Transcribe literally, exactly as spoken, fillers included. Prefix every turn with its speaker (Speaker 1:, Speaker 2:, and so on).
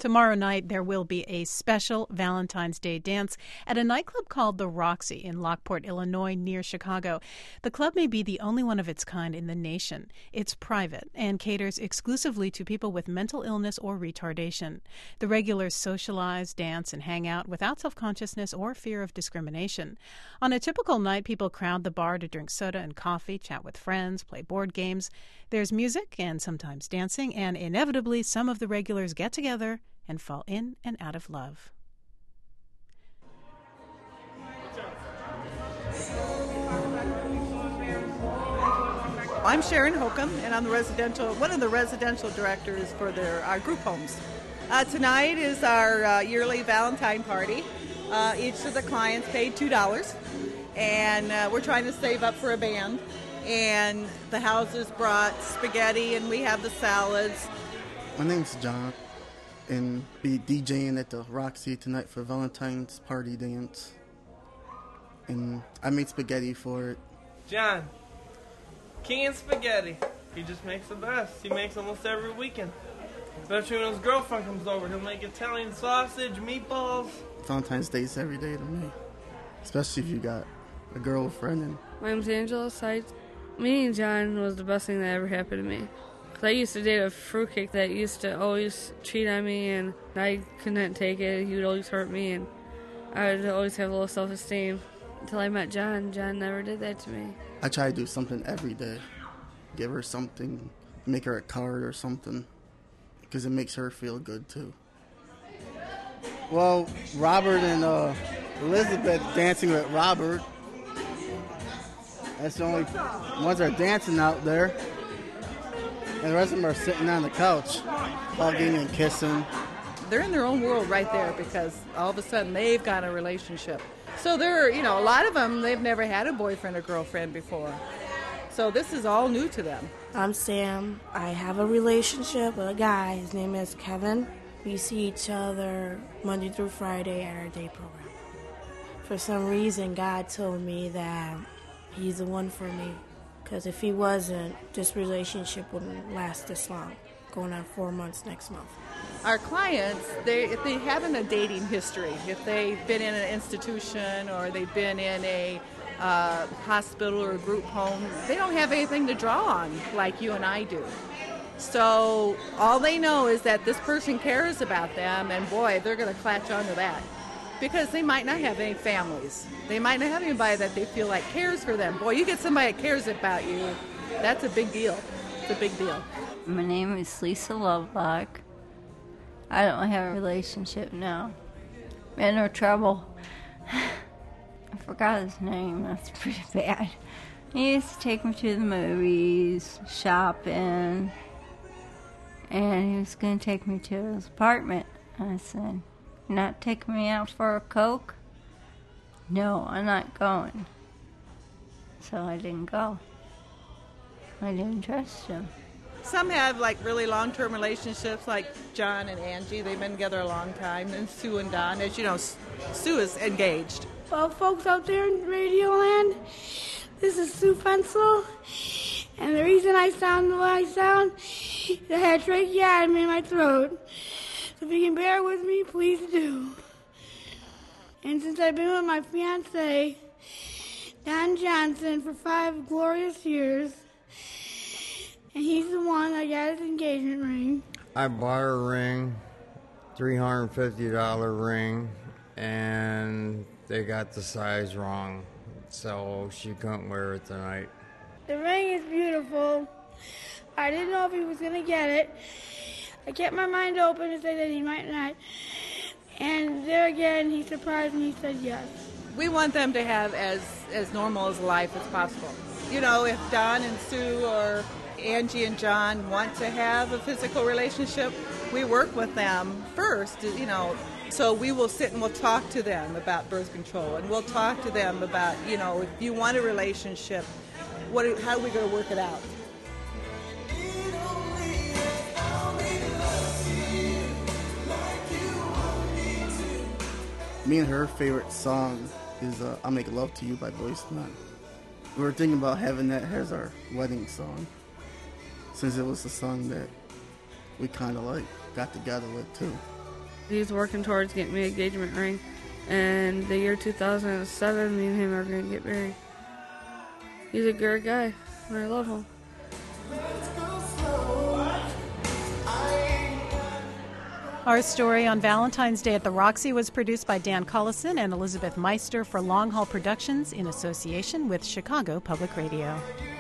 Speaker 1: Tomorrow night, there will be a special Valentine's Day dance at a nightclub called The Roxy in Lockport, Illinois, near Chicago. The club may be the only one of its kind in the nation. It's private and caters exclusively to people with mental illness or retardation. The regulars socialize, dance, and hang out without self-consciousness or fear of discrimination. On a typical night, people crowd the bar to drink soda and coffee, chat with friends, play board games. There's music and sometimes dancing, and inevitably some of the regulars get together and fall in and out of love.
Speaker 2: I'm Sharon Holcomb, and I'm the residential, one of the residential directors for their, our group homes. Uh, tonight is our uh, yearly Valentine party. Uh, each of the clients paid two dollars, and uh, we're trying to save up for a band. And the houses brought spaghetti, and we have the salads.
Speaker 3: My name's John, and be DJing at the Roxy tonight for Valentine's party dance. And I made spaghetti for it.
Speaker 4: John, King of Spaghetti. He just makes the best. He makes almost every weekend. Especially when his girlfriend comes over. He'll make Italian sausage, meatballs.
Speaker 3: Valentine's Day is every day to me, especially if you got a girlfriend. And
Speaker 5: my name's Angela Seitz. Meeting John was the best thing that ever happened to me. Cause I used to date a fruitcake that used to always cheat on me, and I couldn't take it. He would always hurt me, and I would always have low self-esteem. Until I met John. John never did that to me.
Speaker 3: I try to do something every day. Give her something, make her a card or something, because it makes her feel good too. Well, Robert and uh, Elizabeth dancing with Robert. That's the only ones that are dancing out there. And the rest of them are sitting on the couch, hugging and kissing.
Speaker 2: They're in their own world right there because all of a sudden they've got a relationship. So they're, you know, a lot of them, they've never had a boyfriend or girlfriend before. So this is all new to them.
Speaker 6: I'm Sam. I have a relationship with a guy. His name is Kevin. We see each other Monday through Friday at our day program. For some reason, God told me that he's the one for me. Because if he wasn't, this relationship wouldn't last this long. Going on four months next month.
Speaker 2: Our clients, they, if they haven't a dating history, if they've been in an institution or they've been in a uh, hospital or a group home, they don't have anything to draw on like you and I do. So all they know is that this person cares about them, and boy, they're going to clutch onto that. Because they might not have any families. They might not have anybody that they feel like cares for them. Boy, you get somebody that cares about you, that's a big deal. It's a big deal.
Speaker 7: My name is Lisa Lovelock. I don't have a relationship now. I'm in no trouble. I forgot his name. That's pretty bad. He used to take me to the movies, shopping, and he was going to take me to his apartment. I said, "You're not taking me out for a Coke?" "No, I'm not going." So I didn't go. I didn't trust him.
Speaker 2: Some have like really long-term relationships, like John and Angie. They've been together a long time. And Sue and Don. As you know, Sue is engaged.
Speaker 8: Well, folks out there in Radio Land, this is Sue Fensel. And the reason I sound the way I sound is I had tracheotomy in my throat. So if you can bear with me, please do. And since I've been with my fiancé, Don Johnson, for five glorious years, and he's the one that got his engagement ring.
Speaker 9: I bought her a ring, three hundred fifty dollars ring, and they got the size wrong, so she couldn't wear it tonight.
Speaker 8: The ring is beautiful. I didn't know if he was going to get it. I kept my mind open to say that he might not. And there again, he surprised me, he said yes.
Speaker 2: We want them to have as, as normal as life as possible. You know, if Don and Sue or Angie and John want to have a physical relationship, we work with them first, you know. So we will sit and we'll talk to them about birth control, and we'll talk to them about, you know, if you want a relationship, what, how are we going to work it out?
Speaker 3: Me and her favorite song is uh, "I'll Make Love to You" by Boyz two Men. We were thinking about having that as our wedding song, since it was a song that we kind of like got together with too.
Speaker 5: He's working towards getting me an engagement ring. And the year two thousand seven, me and him are going to get married. He's a good guy, and I love him.
Speaker 1: Our story on Valentine's Day at the Roxy was produced by Dan Collison and Elizabeth Meister for Long Haul Productions in association with Chicago Public Radio.